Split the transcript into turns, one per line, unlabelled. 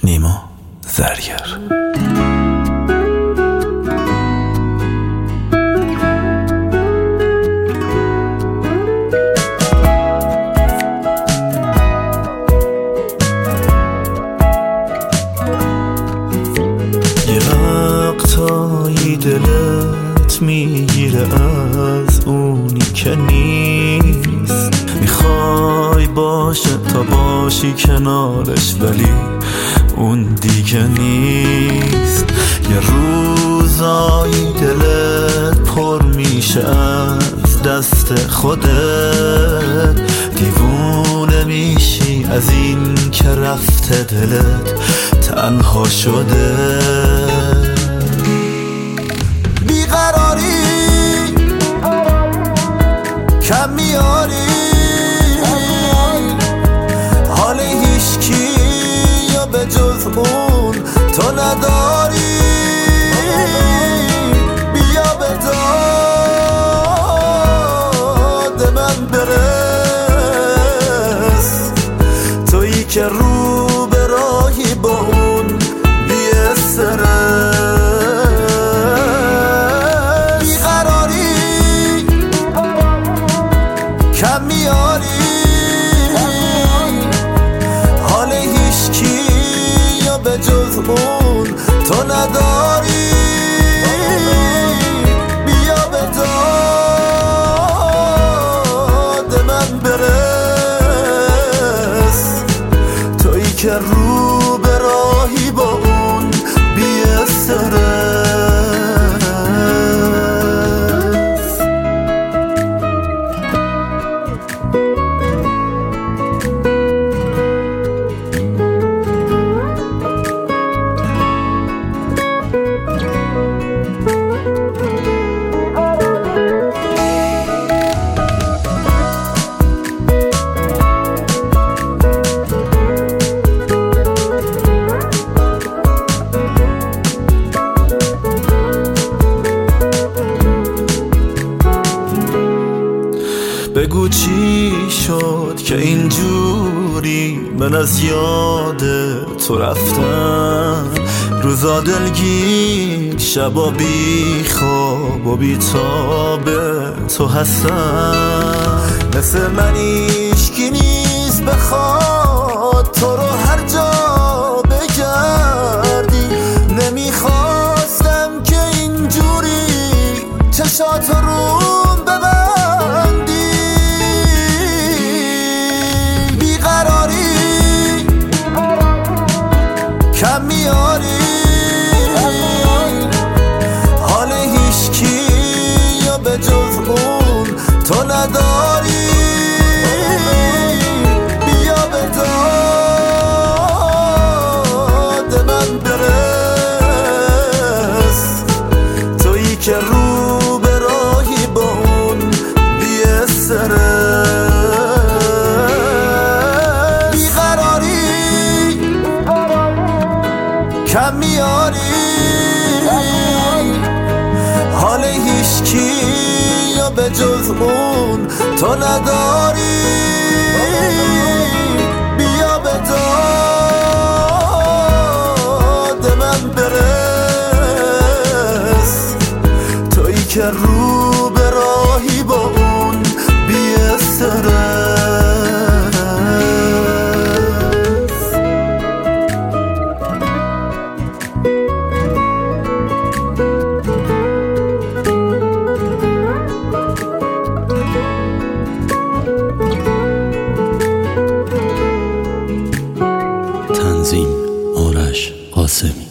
نیما زرگر.
یه وقتایی دلت میگیره از اونی که نیست، میخوای باشه تا باشی کنارش ولی اون دیگه نیست. یه روزایی دلت پر میشه از دست خودت، دیوونه میشی از این که رفته دلت تنها شده. بیقراری کم میاری، حال هیچکی یا به جز اون تو نداری. بیا به داد من برس، تویی که رو به راهی با اون بی‌استرس. بیقراری کم میاری، حال هیچکی یا به جز اون تو نداری. بیا به داد من برس، تویی که رو به راهی با اون بی‌استرس. بگو چی شد که اینجوری من از یاد تو رفتم، روزا دلگیر شبا بی خواب و بی تاب تو هستم. مثل من هیچکی نیست بخواد تو رو هر جا بگردی. نمیخواستم که اینجوری چشات روم ببندی. کم میاری، حال هیچکی یا به جز اون تو نداری. بیا به داد من برس، تویی که رو به راهی با اون بی‌استرس. کم میاری، حال هیچکی یا به جز اون تو نداری. بیا به داد من برس، تویی که رو به راهی با اون بی‌استرس.
تنظیم آرش قاسمی.